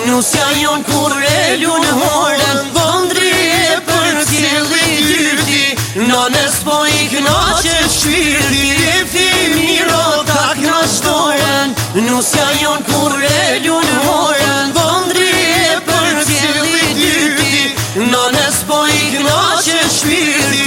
Nusja jon kur e lunë horën, vëndri e për cili dyrti, nanes po I knaqet shpirti, e fimi rota knaqdojën. Nusja jon kur e lunë horën, vëndri e për cili dyrti, nanes po I knaqet shpirti.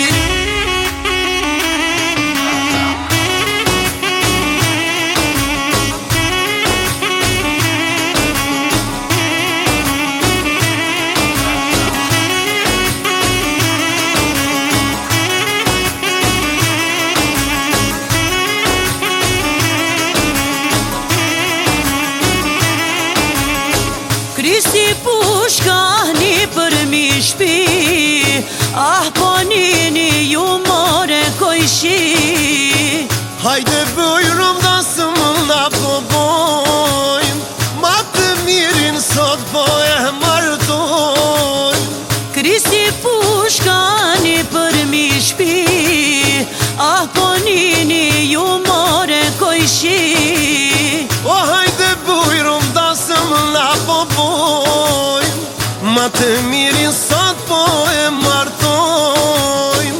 Kristi pushka një për mi shpi, ah po nini ju more kojshi. Hajde bëjrëm da së më nga po bojmë, ma të mirin sot po e martojmë. Kristi pushka një për mi shpi, ah po nini ju more kojshi. O hajde bëjrëm da së më nga po bojmë, ma të mirin sot po e martojmë.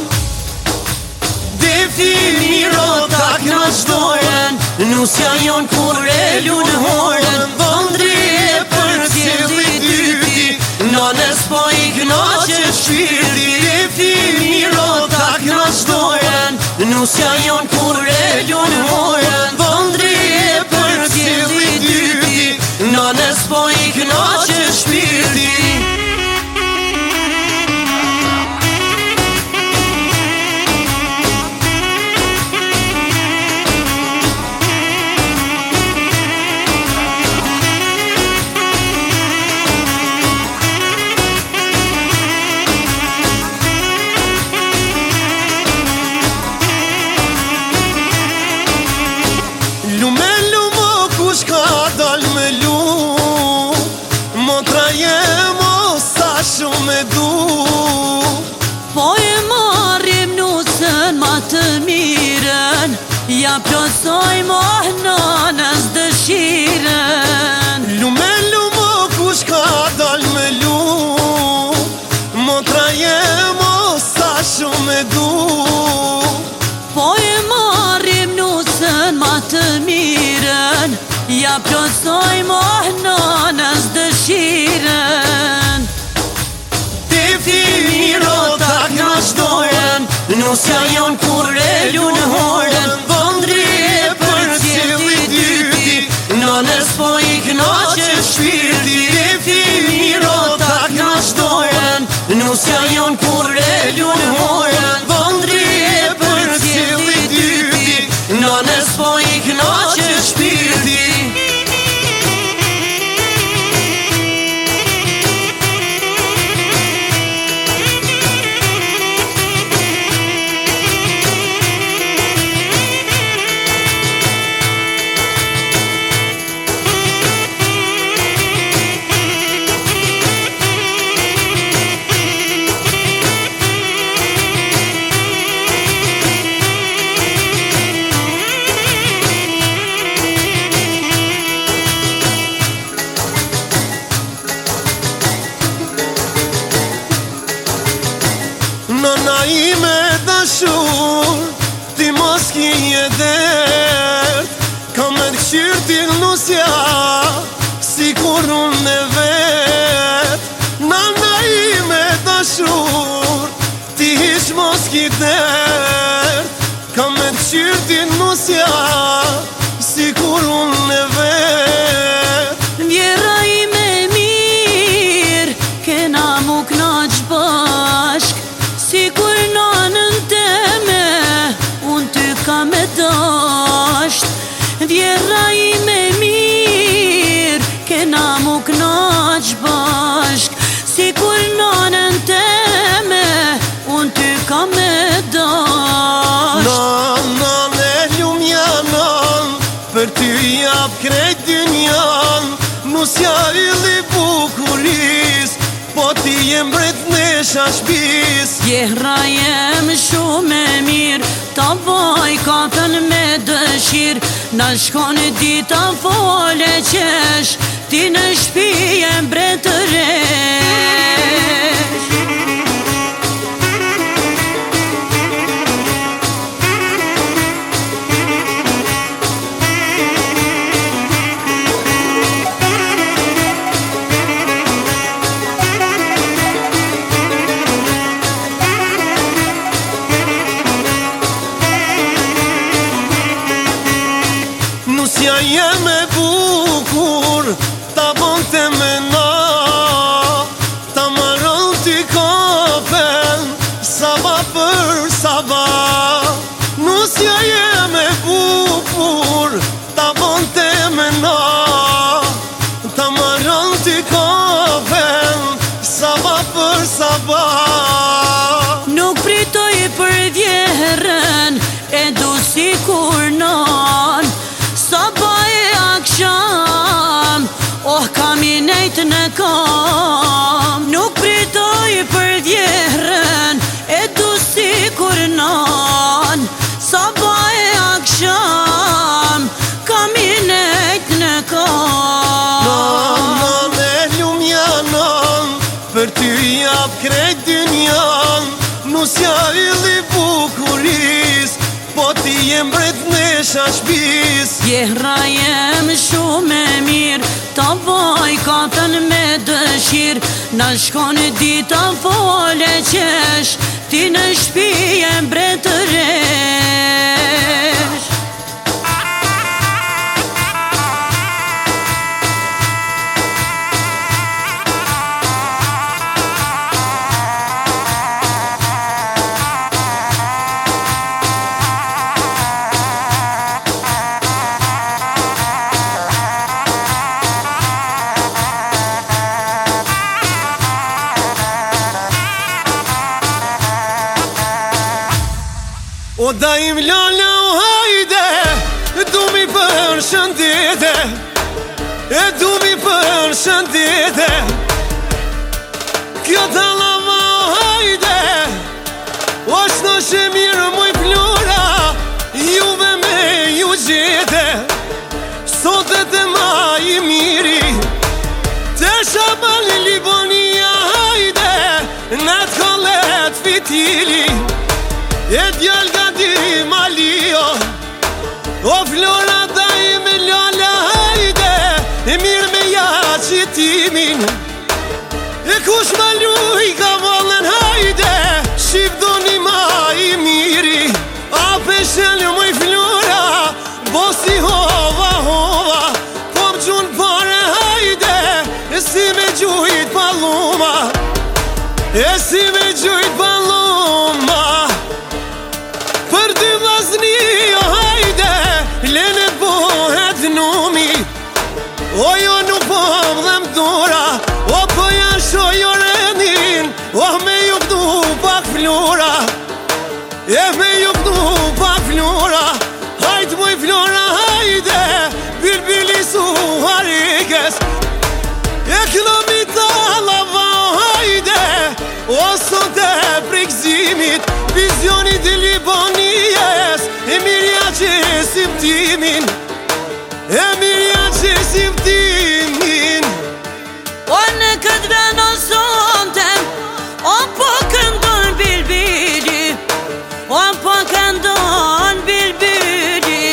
Fimi rota knaqdojën, nusja jon kur e lunë horën, vëndri e për cili dyrti, nanes po I knaqet shpirti, e fimi rota knaqdojën, nusja jon kur e lunë horën, vëndri e për cili dyrti, nanes po I knaqet shpirti. Shumë e du, po e marrim nusën ma të mirën, ja plosoj moh nanës dëshiren. Lume lumo kush ka dal me lu, motra jemo sa shumë e du. Po e marrim nusën ma të mirën, ja plosoj moh nanës dëshiren. Fimi rota knaqdojën, nusja jon kur e lunë horën, vëndri e për cili dyrti, nanes po I knaqet shpirti, fimi rota knaqdojën, nusja jon kur e lunë horën, vëndri e për cili dyrti, nanes po I knaqet shpirti. Nëna ime dashur, ti mos ki një dert, ka me të këshirë ti nusja, si kur unë e vet. Nëna ime dashur, ti hish mos ki dert, ka me të këshirë ti nusja, si kur unë e vet. Vjera ime mirë, kena mu knaq bashk, si kur nanën teme, unë ty ka me dasht. Vjera ime mirë, kena mu knaq bashk, si kur nanën teme, unë ty ka me dasht. Nanan e lumja nan, për ty jap krejt dynjan, nusja ili bukuris, po ti jem mbretnesha shpis. Jehra jem shumë e mirë, ta vaj katën me dëshirë, na shkon dita fole qesh, ti në shpije mbretëresh. Nusja jeme bukur, ta bonte me na, ta maron t'i kafen, sabah për sabah. Nusja jeme bukur, ta bonte me na, ta maron t'i kafen, sabah për sabah. Nuk pritoj për vjerën, e du si kur non, sabah e aksham, oh kam i nejt në kam. Nuk pritoj për vjerën, e du si kur non, sabah e aksham, kam i nejt në kam. Nan e lumja nan, për ty jap krejt dynjan. Nusja illi bukuris, po ti jem mbretnesha shpis. Jehra jem shumë e mirë, ta vaj katën me dëshirë. Na shkon dita fole qesh, ti në shpije mbretëresh. O da im lala o hajde, du mi përshëndete, e du mi përshëndete. Kjo talava o hajde, është në shemir moj flora, juve me ju gjete. Sotet e ma i miri, te shabal Libonia hajde, në t'kollet fitili. E djall gati malio, o flora da i me lala hajde, e mirë me ja qitimin. E kush ma luj ka volen hajde, shqip do një ma i miri. A peshen moj flora, bosi hova hova, po m'gjun pare hajde, e si me gjujt paluma, e si me gjujt paluma. Për dy vllazni o hajde, lene pohet numi. O jo nuk po vdhem dora, o po janë shojo rendin, o me ju këtu pak flora, e me ju këtu pak flora. Hajt moj flora hajde, bilbili su harikes, e këllomi talava o hajde, o sot e frikzimit, vizionit i Libonijes, e mirja që simtimin, e mirja që simtimin. O në këtë veno sontem, o po këndon bilbili, o po këndon bilbili.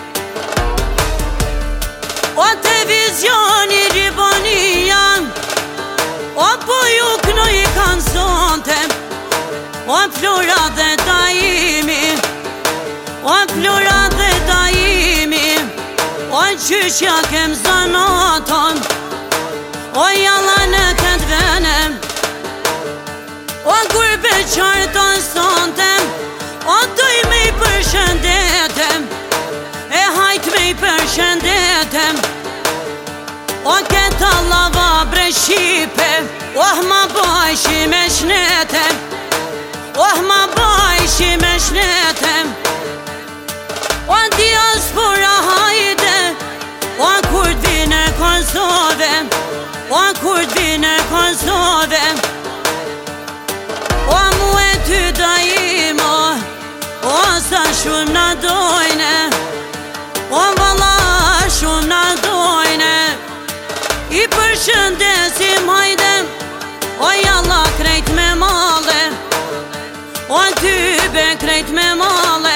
O televizioni Libonia, o po ju kënoj kanë sontem, o flora dhe daimi, o flora dhe daimi, o qyshja kem zanaton, o jalla në këtë venem, o gurbe qarton sontem, o duj me i përshëndetem, e hajt me i përshëndetem. O këta lava bre Shqipe, oh ma bajshi me shnetem, oh ma bajshi me shnetem. O diaspora hajde, o kur t'vine Kosove, o kur t'vine Kosove. O mu e ty daimo, o sa shumë na dojne, o valla shumë na dojne. I shëndesim hajdem, oj Allah krejt me male, oj tybe krejt me male.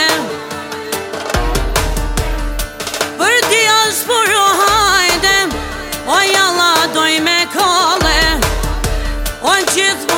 Për diasporo hajdem, oj Allah doj me kale, oj gjithë